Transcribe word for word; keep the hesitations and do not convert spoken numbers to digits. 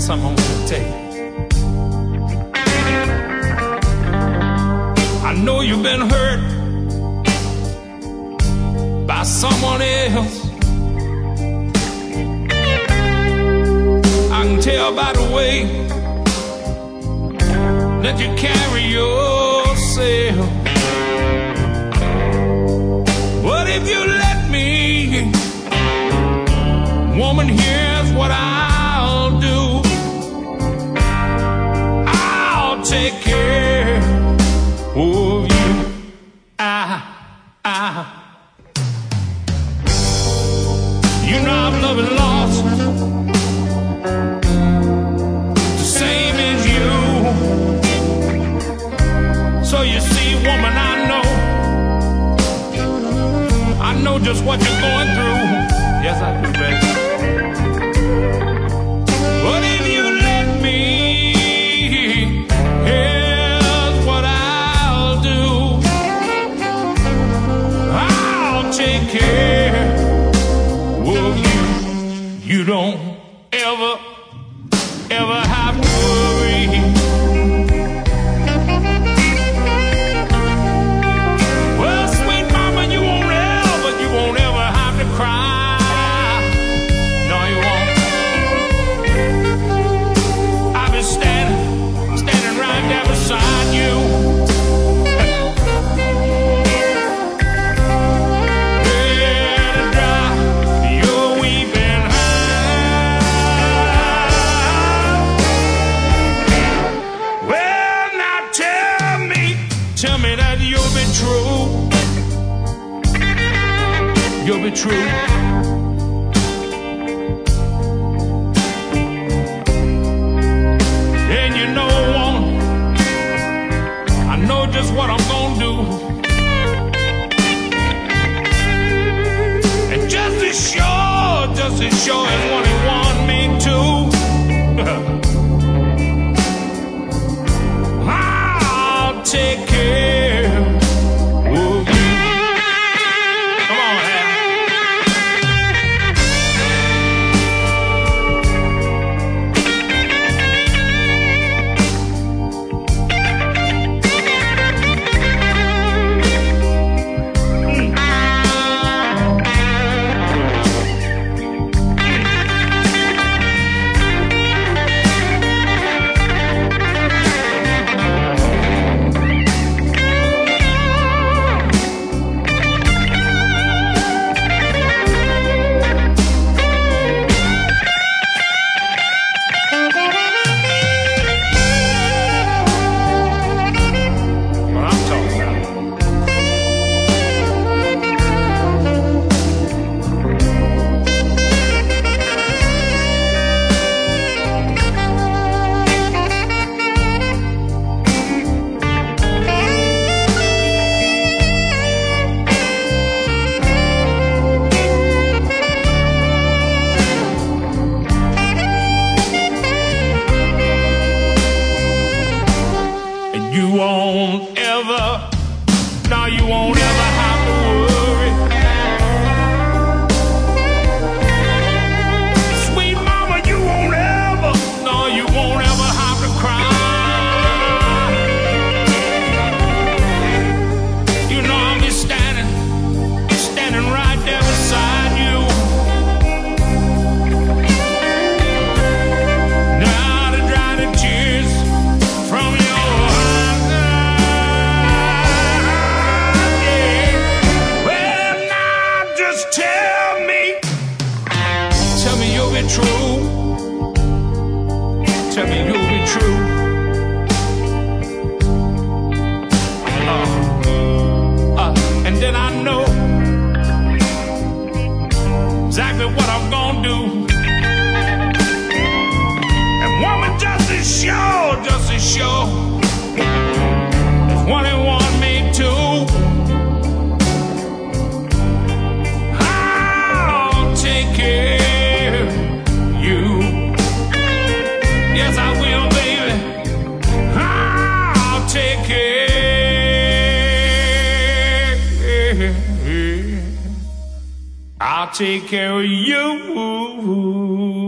something I want to tell you. I know you've been hurt by someone else. I can tell by the way that you carry yourself. But if you let me, woman, here's what I'll do. I'll take care of you. I, I, you know I've loved and lost the same as you. So you see, woman, I know, I know just what you're going through. Yes, I do, baby. But if you let me, here's what I'll do. I'll take care of you. You don't ever, ever have to worry. Well, sweet mama, you won't ever, you won't ever have to cry. No, you won't. I'll be standing, standing right there beside you. Here to dry your weeping eye. Well, now tell me, tell me that you'll be true. You'll be true. And you know, woman, I know just what I'm gonna do. And just as sure, just as sure as one and one mean two, I'll take care of you. Come on, Hal. What I'm talking about. And you won't ever, no, you won't ever have to worry. Sweet mama, you won't ever, no, you won't ever have to cry. You know I'll be standing, standing right there beside you. Now to dry the tears from your eyes. Yeah. Well, now just tell me, tell me you'll be true. Tell me you'll be true. Uh, uh, and then I know exactly what I'm gonna do. And woman, just as sure, just as sure as one and one made two, I'll take care of you. Yes, I will, baby. I'll take care. I'll take care of you.